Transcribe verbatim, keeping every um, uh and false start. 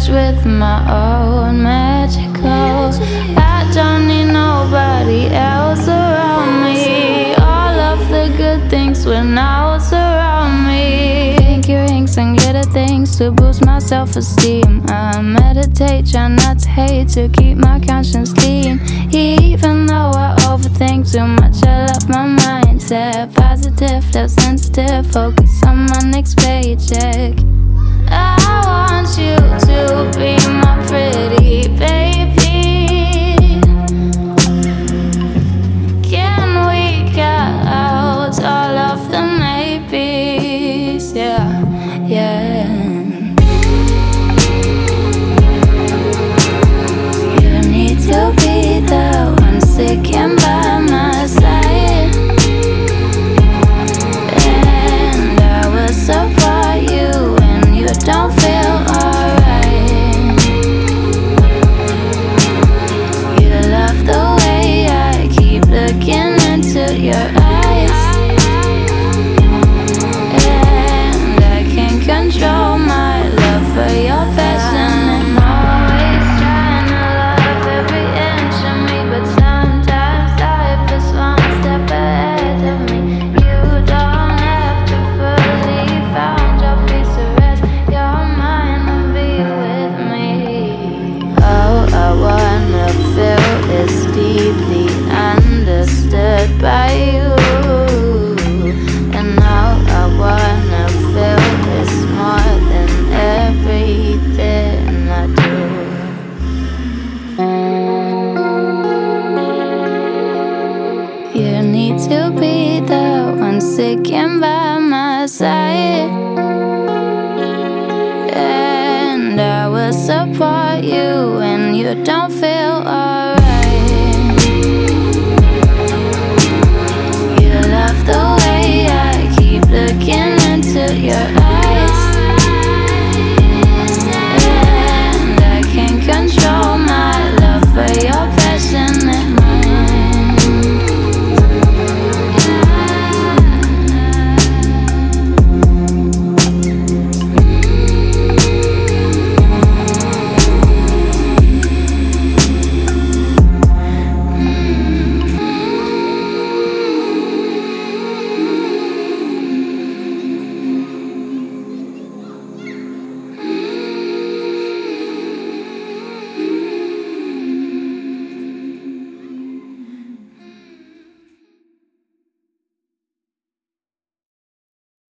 touch with my own magical. I don't need nobody else around me. All of the good things will now surround me. Pinky rings and glitter things to boost my self-esteem. I meditate, try not to hate, to keep my conscience clean. Even though I overthink too much, I love my mindset. Positive, less sensitive, focus on my next paycheck. I want you to be my pretty baby. Can we cut out all of the maybes? Yeah, yeah. You need to be the one sticking by my side, and I will support you when you don't feel alright. You love the way I keep looking into your eyes, and I can't control my love for your passion. I'm always trying to love every inch of me, but sometimes life is one step ahead of me. You don't have to fully find your peace of rest. You're mine and be with me. All I wanna feel is deeply understood by you, and all I wanna feel is more than everything I do. You need to be the one sticking by my side, and I will support you when you don't feel alright.